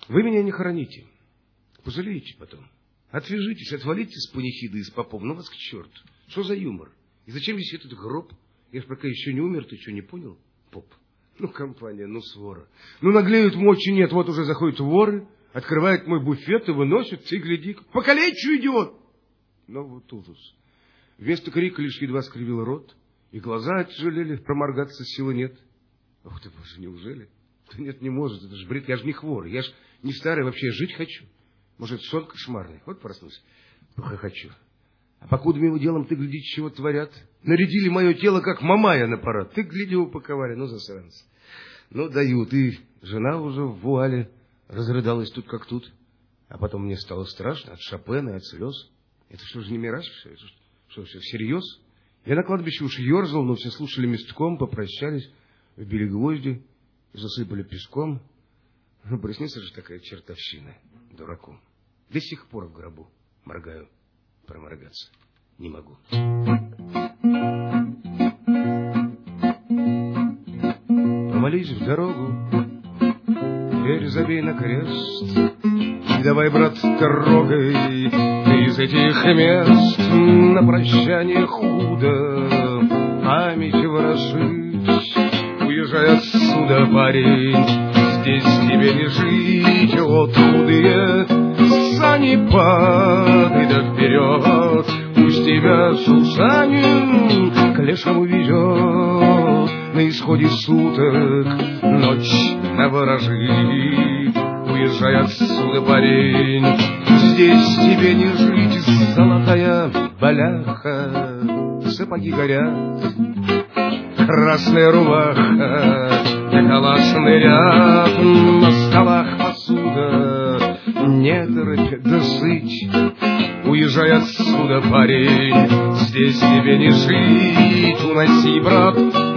Вы меня не хороните. Пожалеете потом. Отвяжитесь, отвалите с панихиды и с попом. Ну вас к черту. Что за юмор? И зачем здесь этот гроб? Я ж пока еще не умер, ты что, не понял, поп? Ну, компания, ну, свора. Ну, наглеют, мочи нет. Вот уже заходят воры, открывают мой буфет и выносят, ты гляди. Покалечу, идиот! Но вот ужас. Вместо крика лишь едва скривил рот, и глаза отяжелели, проморгаться силы нет. Ох ты, боже, неужели? Да нет, не может, это ж бред, я ж не хворый, я ж не старый, вообще я жить хочу. Может, сон кошмарный? Вот проснулся, хочу. А покуда мимо делом, ты гляди, чего творят. Нарядили мое тело, как мамая на парад. Ты гляди, упаковали, ну, засранцы. Ну, дают, и жена уже в вуале разрыдалась тут как тут. А потом мне стало страшно от Шопена, от слез. Это что же не мираж все? Это что, все всерьез? Я на кладбище уж ерзал, но все слушали местком, попрощались, вбили гвозди, засыпали песком. Ну, приснится же такая чертовщина дураку. До сих пор в гробу моргаю, проморгаться не могу. Помолись в дорогу, дверь забей на крест. И давай, брат, трогай ты из этих мест. На прощание худо память ворошить. Уезжай отсюда, парень, здесь тебе не жить. Вот худые сани, падай да вперед. Пусть тебя Сусанин к лешему везет. На исходе суток ночь наворожит. Уезжай отсюда, парень, здесь тебе не жить. Золотая баляха, сапоги горят, красная рубаха, калашный ряд. На столах посуда, не торопи, да сыть. Уезжай отсюда, парень, здесь тебе не жить. Уноси, брат,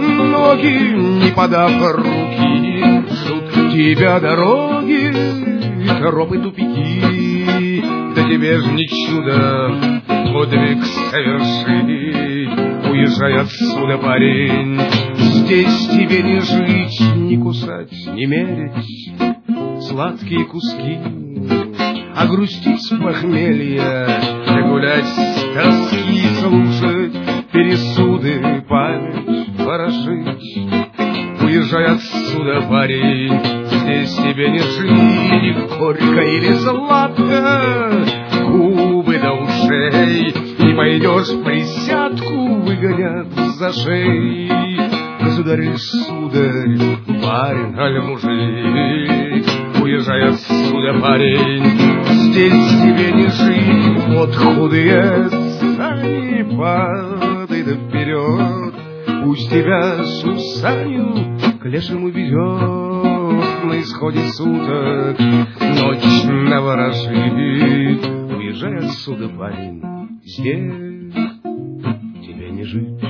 ноги, не подав руки. Ждут тебя дороги, тропы, тупики. Да тебе ж не чудо подвиг совершить. Уезжай отсюда, парень, здесь тебе не жить. Не кусать, не мерить сладкие куски, а грустить с похмелья, да гулять с тоски, слушать пересуды, память ворошить. Уезжай отсюда, парень, здесь тебе не жить. Горько или сладко, губы до ушей, не пойдешь в присядку, выгонят за шеи. Государь, сударь, барин, аль мужик, уезжай отсюда, парень, здесь тебе не жить. Вот худые сани, падай да вперед. Пусть тебя Сусанин к лешему везет. На исходе суток ночь наворожит. Уезжай отсюда, парень, здесь тебе не жить.